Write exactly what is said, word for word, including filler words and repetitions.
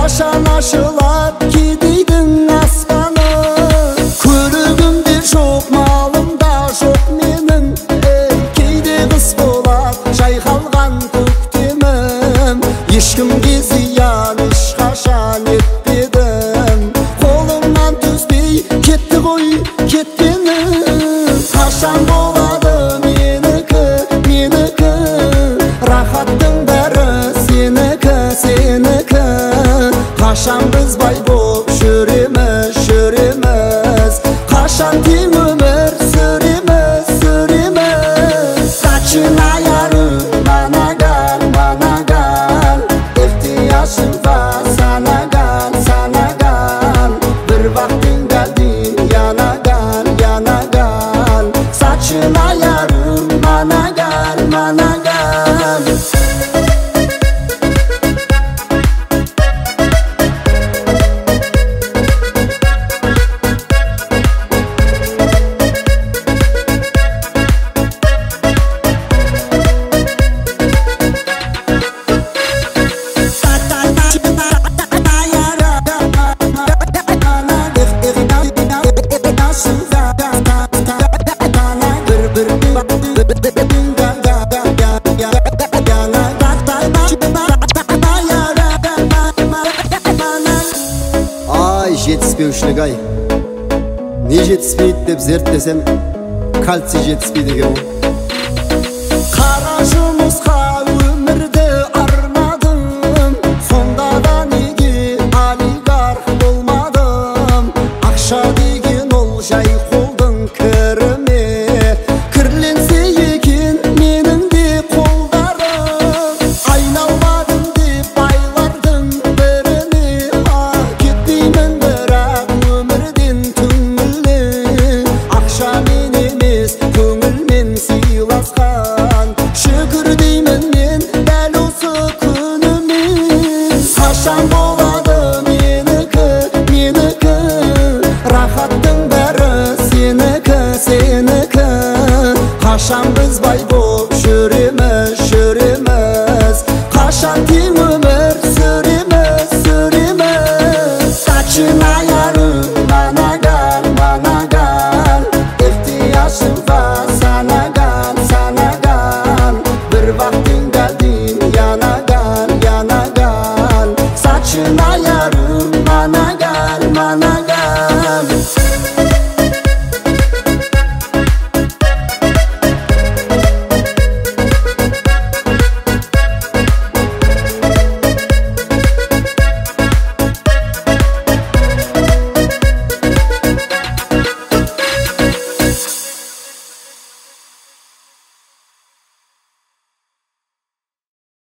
Қашан ашылар кедейдің аспаны, көлігімде жоқ, малымда жоқ менің. Ей, кейде қыс болат жайқалған көктемім, ешкімге зиян ешқашан етпедім. Қолымнан түспей кетті ғой кеткенім. Қашан болады менікі, менікі, рахаттың бәрі сенікі, сенікі. Қашан біз бай боп жүреміз, жүреміз, қашан тең өмір сүреміз, сүреміз. Начинаярым манаган, манаган, ихтияжым бар санаган, санаган. Бір вақтың дәлден янаган, янаган. Начинаярым манаган, манаган. Ай, жетіспеушілік ай. Не жетіспейді деп зерттесем, кальций жетіспейді екен. Қара жұмысқа өмірді арнадым, сонда да неге олигарх болмадым? Ақша деген ол жай қолдың кіріме, кірленсе екен менің де қолдарым. Айналмадым деп байлардың біріне, кетпеймін бірақ өмірден түңіле. Ақшамен емес көңілмен сыйласқан, шүкір деймін мен дәл осы күніме. Қашан болады менікі, менікі, рахаттың бәрі сенікі, сенікі. Қашан біз бай